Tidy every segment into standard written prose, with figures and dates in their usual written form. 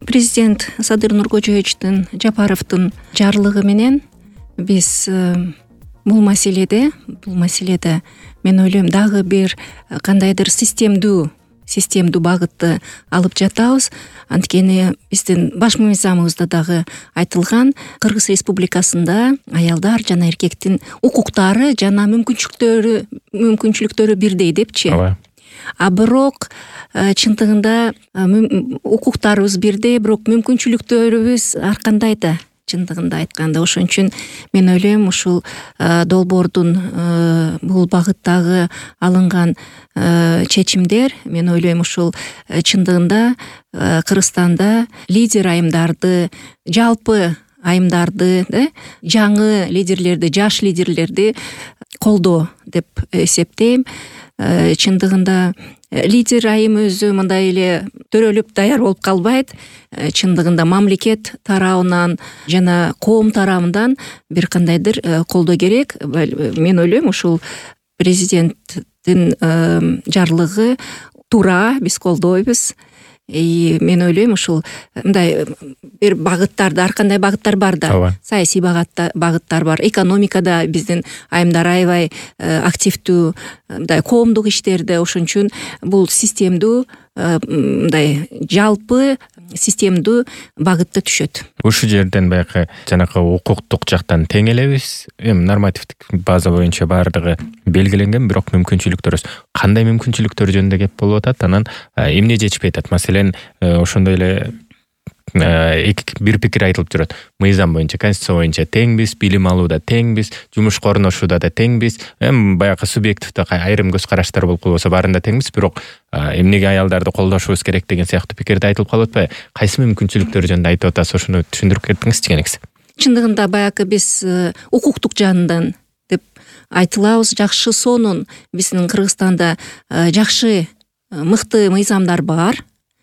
Президент Садыр Нуркожоевичтин Жапаровдун жарлыгы менен биз бул маселеде мен ойлойм дагы бир кандайдыр системдүү багытты алып жатабыз. Анткени биздин баш мыйзамыбызда дагы айтылган Кыргыз Республикасында аялдар жана эркектин укуктары жана мүмкүнчүлүктөрү бирдей депчи. А бирок чындыгында укуктарыбыз бирдей, бирок мүмкүнчүлүктөрүбүз ар кандай да. Чындыгында айтканда ошон үчүн мен ойлойм ушул долбоордун бул багыттагы алынган чечимдер, мен ойлойм ушул чындыгында Кыргызстанда лидер айымдарды, жалпы айымдарды, жаңы лидерлерди, жаш лидерлерди колдоо деп эсептейм. Чындыгында лидер айым өзү мындай эле төрөлүп даяр болуп калбайт. Чындыгында мамлекет тарабынан жана коом тарабынан бир кандайдыр колдоо керек. Мен ойлойм ушул президенттин жарлыгы туура, биз колдойбуз. Мен ойлойм ушул мындай бир багыттарда, ар кандай багыттар бар да. Саясий багыттар бар. Экономикада биздин айымдар аябай активдүү, мындай коомдук иштерде, ошон үчүн бул системдүү, мындай жалпы системдүү багытта түшөт. Ушул жерден баягы жанакы укуктук жактан тең элебиз. Нормативдик база боюнча баардыгы белгиленген, бирок мүмкүнчүлүктөрүбүз кандай мүмкүнчүлүктөр жөнүндө кеп болуп атат, анан эмне жетишпей атат. Маселен, ошондой эле бир пикир айтылып жүрөт. Мыйзам боюнча, конституция боюнча теңбиз, билим алууда теңбиз, жумушка орношууда да теңбиз. Баягы субъективдүү айрым көз караштар болуп калбаса баарында теңбиз, бирок эмнеге аялдарды колдошубуз керек деген сыяктуу пикирде айтылып калып атпайбы? Кайсы мүмкүнчүлүктөр жөнүндө айтып атасыз, ошону түшүндүрүп кетиңизчи кенекси. Чындыгында баягы биз укуктук жанынан деп айтылабыз. Жакшы сонун биздин Кыргызстанда жакшы мыкты мыйзамдар бар.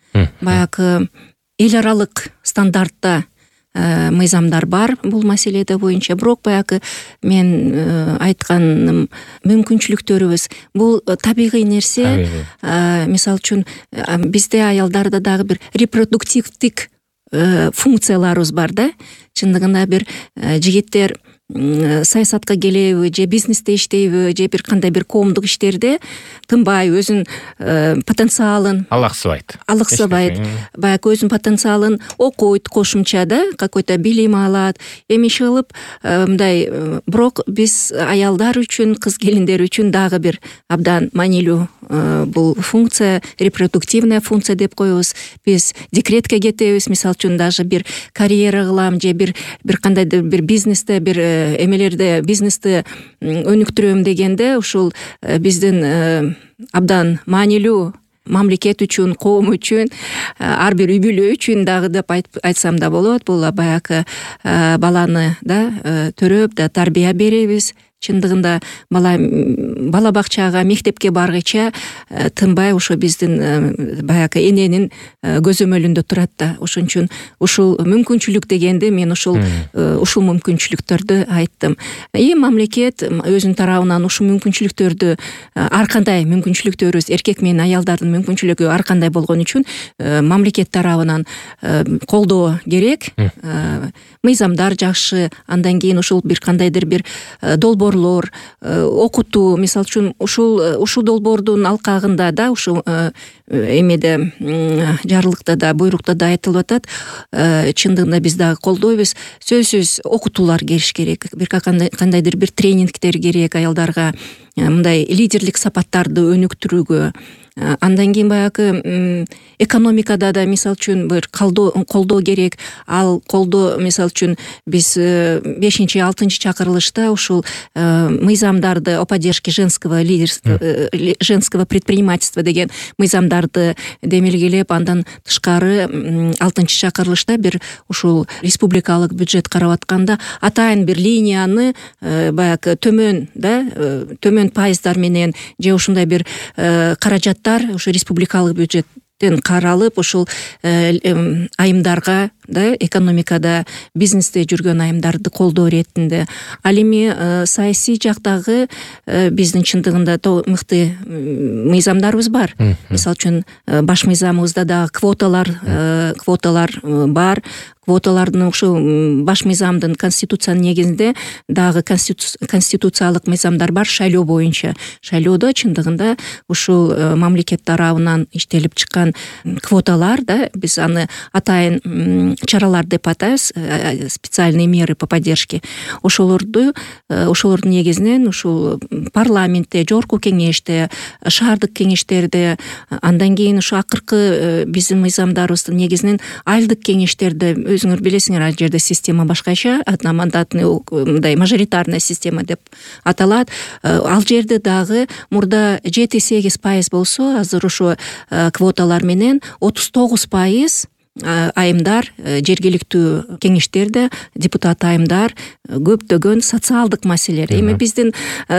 Баягы эл аралык стандартта мыйзамдар бар бул маселеде боюнча. Бирок баягы мен айтканым мүмкүнчүлүктөрүбүз бул табигый нерсе. Мисалы үчүн бизде аялдарда дагы бир репродуктивдик функцияларыбыз бар да. Чындыгында бир жигиттер саясатка келеби, же бизнесте иштейби, же бир кандай бир коомдук иштерде тынбай өзүнүн потенциалын алаксыбайт. Баягы өзүнүн потенциалын окуйт, кошумча да, какой-то билим алат. Эми иши кылып мындай, бирок биз аялдар үчүн, кыз келиндер үчүн дагы бир абдан маанилүү бул функция, репродуктивная функция деп коебуз. Биз декретке кетебиз, мисалы үчүн даже бир карьера кылам, же бир кандайдыр бир бизнесте, бир эмелерде бизнести өнүктүрөм дегенде, ушул биздин абдан маанилүү мамлекет үчүн, коом үчүн, ар бир үй бүлө үчүн дагы деп айтсам да болот. Бул баягы баланы да төрөп да тарбия беребиз. Чындыгында бала бакчага, мектепке баргыча тынбай ошо биздин баягы эненин көзөмөлүндө турат да. Ошон үчүн ушул мүмкүнчүлүк дегенде мен ушул мүмкүнчүлүктөрдү айттым. Мамлекет өзүнүн тарабынан ушул мүмкүнчүлүктөрдү, ар кандай мүмкүнчүлүктөрүбүз, эркек менен аялдардын мүмкүнчүлүгү ар кандай болгон үчүн мамлекет тарабынан колдоо керек. Мыйзамдар жакшы, андан кийин ушул бир кандайдыр бир долбоорлор, окутуу, мисалы үчүн ушул долбоордун алкагында да, ушул эмеде жарлыкта да, буйрукта да айтылып атат. Чындыгында биз дагы колдойбуз. Сөзсүз окутуулар келиш керек. Бир кандайдыр бир тренингтер керек аялдарга, мындай лидерлик сапаттарды өнүктүрүүгө. Андан кийин баягы экономикада да мисалы үчүн бир колдоо керек. Ал колдоо мисалы үчүн биз 5-6 чакырылышта ушул мыйзамдарды о поддержке женского лидерства, женского предпринимательства деген мыйзамдарды демилгелеп, андан тышкары 6 чакырылышта бир ушул республикалык бюджет карап атканда атайын бир линияны баягы төмөн пайыздар менен же ушундай бир каражаттар ушу республикалык бюджет каралып ушул айымдарга да экономикада бизнесте жүргөн айымдарды колдоо иретинде. Ал эми саясий жактагы биздин чындыгында мыкты мыйзамдарыбыз бар. Мисалы үчүн баш мыйзамыбызда дагы квоталар бар. Квоталардын ушул баш мыйзамдын конституциянын негизинде дагы конституциялык мыйзамдар бар шайлоо боюнча. Шайлоодо чындыгында ушул мамлекет тарабынан иштелип чыккан квоталар да, биз аны атайын чаралар деп атайбыз, специальные меры по поддержке. Ошолордун негизинен ушул парламентте, жогорку кеңеште, шаардык кеңештерде, андан кийин ушу акыркы биздин мыйзамдарыбыздын негизинен айылдык кеңештерде, өзүңөр билесиңер, ал жерде система башкача, одномандатный, мындай мажоритарная система деп аталат. Ал жерде дагы мурда 7-8% болсо, азыр ошо квоталар менен 39% айымдар жергиликтүү кеңештерде, депутат айымдар көптөгөн социалдык маселелер. Эми биздин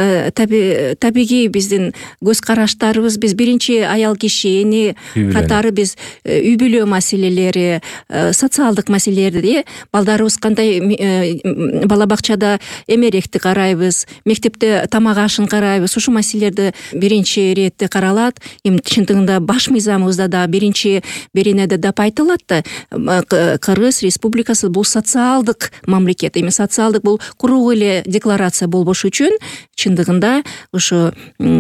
табигый биздин көз караштарыбыз, биз биринчи аял кишини катары биз үй бүлө маселелери, социалдык маселелерди, балдарыбыз кандай бала бакчада эмеректи карайбыз, мектепте тамак ашын карайбыз, ушул маселелерди биринчи иретте каралат. Эми чындыгында баш мыйзамыбызда да биринчи беренеде деп айтылат. Кыргыз Республикасы бул социалдык мамлекет. Эми социалдык бул куруу эле декларация болбош үчүн чындыгында ушу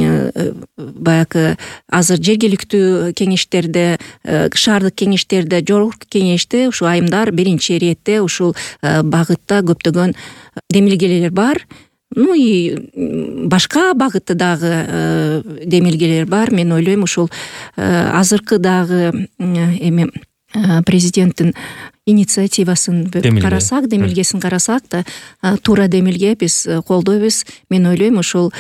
баягы азыр жергиликтүү кеңештерде, шаардык кеңештерде, жогорку кеңеште ушу айымдар биринчи иретте ушул багытта көптөгөн демилгелер бар. Ну и башка багытта дагы демилгелер бар. Мен ойлойм ушул азыркы дагы эми президенттин инициативасын карасак, демилгесин карасак да, туура демилге биз колдойбуз. Мен ойлойм ушул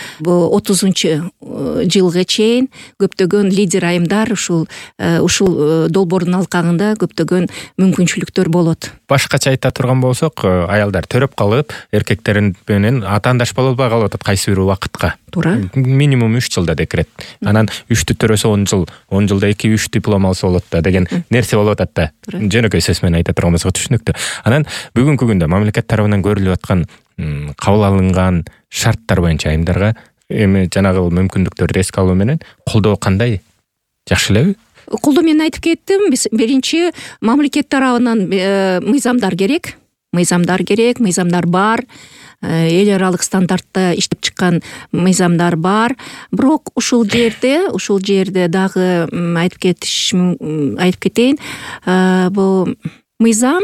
30-жылга чейин көптөгөн лидер айымдар ушул долбоордун алкагында көптөгөн мүмкүнчүлүктөр болот. Башкача айта турган болсок, аялдар төрөп калып, эркектер менен атаандаш боло албай калып атат кайсы бир убакытка. Туура. Минимум 3 жылда декрет. Анан 3-тү төрөсө 10 жыл, 10 жылда 2-3 диплом алса болот да деген нерсе болуп атат да. Жөнөкөй сөз менен айта турган болсок түшүнүктүү. Анан бүгүнкү күндө мамлекет тарабынан көрүлүп аткан кабыл алынган шарттар боюнча айымдарга эми жанагы мүмкүндүктөрдү эске алуу менен колдоо кандай? Жакшы элеби? Колдоо мен айтып кеттим. Биз биринчи мамлекет тарабынан мыйзамдар керек. Мыйзамдар бар. Эл аралык стандартта иштеп чыккан мыйзамдар бар. Бирок ушул жерде дагы айтып кетейин. Бул мыйзам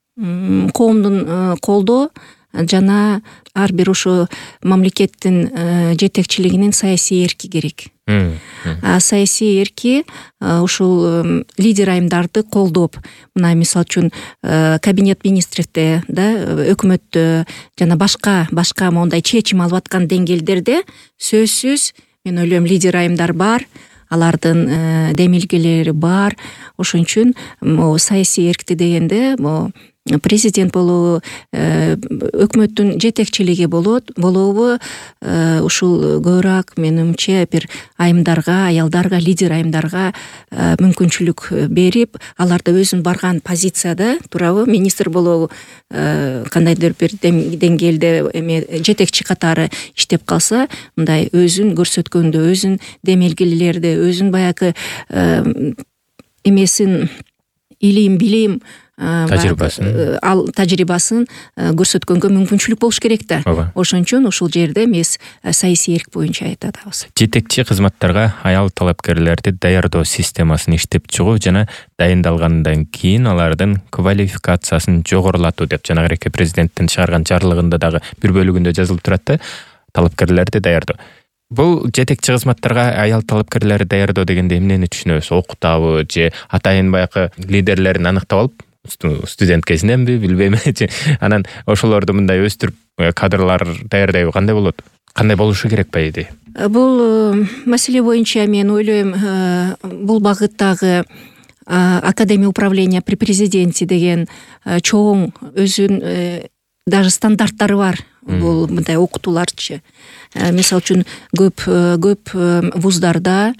коомдун колдоо жана ар бир ушу мамлекеттин жетекчилигинин саясий эрки керек. Саясий эрки ушул лидер айымдарды колдоп, мына мисалы үчүн кабинет министрде, да, өкмөттө жана башка мондай чечим алып аткан деңгээлдерде сөзсүз мен ойлойм лидер айымдар бар. Алардын демилгелери бар. Ошон үчүн саясий эркти дегенде президент болобу, өкмөттүн жетекчилиги болобу, ушул көбүрөөк менимче бир айымдарга, аялдарга, лидер айымдарга мүмкүнчүлүк берип, аларда өзүн барган позицияда, туурабы, министр болобу, кандайдыр бир деңгээлде жетекчи катары иштеп калса, мындай өзүн көрсөткөндө, өзүн демилгелерде, өзүн баягы эмесин, билим тажрыйбасын көрсөткөнгө мүмкүнчүлүк болуш керек да. Ошон үчүн ушул жерде эмес саясий эрк боюнча айтабыз. Жетекчи кызматтарга аял талапкерлерди даярдоо системасын иштеп чыгуу жана дайындалгандан кийин алардын квалификациясын жогорулатуу деп жанагы президенттин чыгарган жарлыгында дагы бир бөлүгүндө жазылып турат да, талапкерлерди даярдоо. Бул жетекчи кызматтарга аял талапкерлерди даярдоо дегенде эмнени түшүнөбүз? Окутабы же атайын баягы лидерлерин аныктап алып, студент кезиненби, билбейм. Анан ошолорду мындай өстүрүп кадрлар даярдайбы, кандай болот? Кандай болушу керек по идее? Бул маселе боюнча мен ойлойм, бул багыттагы Академия управления при президенте деген чоң өзүн даже стандарттары бар. Бул мындай окутууларчы. Мисалы үчүн көп вуздарда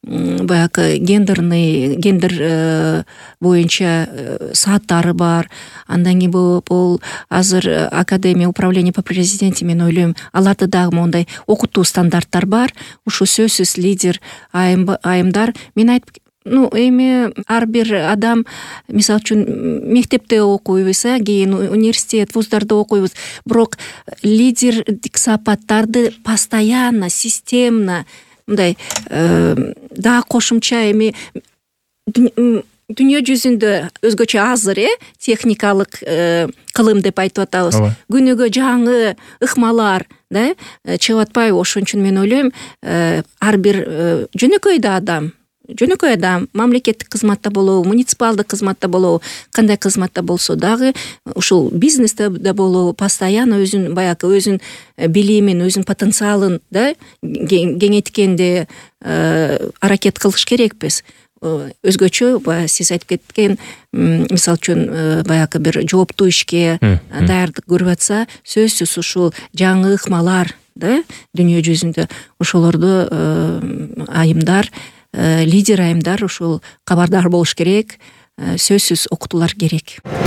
баягы гендер боюнча сааттары бар. Андан кийин бул азыр академия управления по президенте, мен ойлойм, аларда дагы мондай окутуу стандарттар бар. Ушу сөзсүз лидер айымдар. Мен айтып, эми ар бир адам, мисалы үчүн мектепте окуйбуз, кийин университет, вуздарда окуйбуз, бирок лидердик сапаттарды постоянно, системно мындай дагы кошумча эми дүйнө жүзүндө өзгөчө азыр техникалык кылым деп айтып атабыз. Күнүгө жаңы ыкмалар чыгып атпайбы? Ошон үчүн мен ойлойм, ар бир жөнөкөй адам, мамлекеттик кызматта болобу, муниципалдык кызматта болобу, кандай кызматта болсо дагы, ушул бизнесте да болобу, постоянно өзүн билимин, өзүн потенциалын кеңейткенде аракет кылыш керекпиз. Өзгөчө сиз айтып кеткен, мисалы үчүн баягы бир жооптуу ишке даярдык көрүп атса, сөзсүз ушул жаңы ыкмалар дүйнө жүзүндө, ошолорду айымдар, лидер айымдар ушул кабардар болуш керек, сөзсүз окутуулар керек.